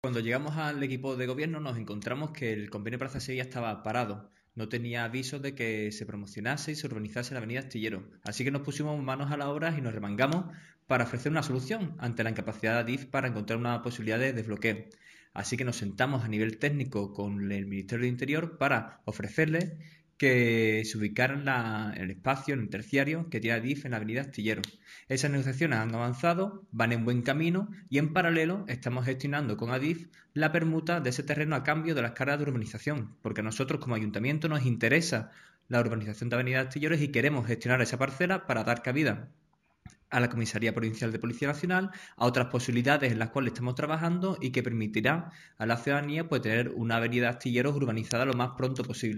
Cuando llegamos al equipo de gobierno nos encontramos que el convenio Plaza Sevilla estaba parado. No tenía aviso de que se promocionase y se urbanizase la avenida Astillero. Así que nos pusimos manos a la obra y nos remangamos para ofrecer una solución ante la incapacidad de Adif para encontrar una posibilidad de desbloqueo. Así que nos sentamos a nivel técnico con el Ministerio del Interior para ofrecerles que se ubicaran en el espacio, en el terciario que tiene Adif en la avenida Astillero. Esas negociaciones han avanzado, van en buen camino y en paralelo estamos gestionando con Adif la permuta de ese terreno a cambio de las cargas de urbanización, porque a nosotros como ayuntamiento nos interesa la urbanización de Avenida Astilleros y queremos gestionar esa parcela para dar cabida a la Comisaría Provincial de Policía Nacional, a otras posibilidades en las cuales estamos trabajando y que permitirá a la ciudadanía pues, tener una avenida Astilleros urbanizada lo más pronto posible.